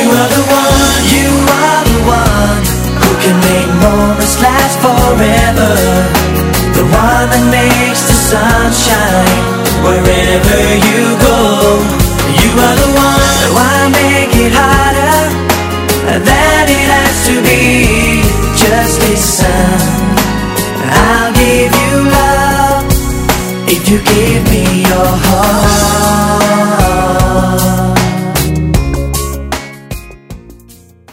are the one, you are the one who can make moments last forever. The one that makes the sun shine wherever you go. You are the one. Why make it harder than it has to be? Just listen, I'll give you love if you give me your heart.